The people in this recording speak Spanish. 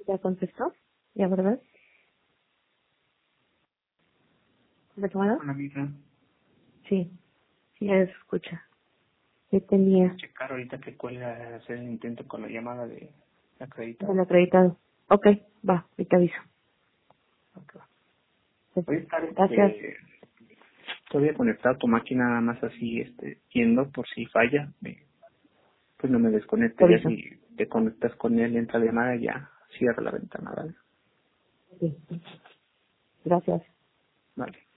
¿Ya contestó? ¿Ya, verdad? ¿Retomado? Hola, amiga. Sí, sí, ya se escucha. ¿Qué tenía? Checar ahorita que cuelga hacer el intento con la llamada de Del acreditado. acreditado. Ok, va, y te aviso. Ok. Sí. Voy a estar Gracias. todavía conectado a tu máquina, nada más así, viendo por si falla, pues no me Te desconecte, ya aviso. si te conectas con él, entra la llamada, ya cierra la ventana, ¿vale? Sí. Gracias. Vale.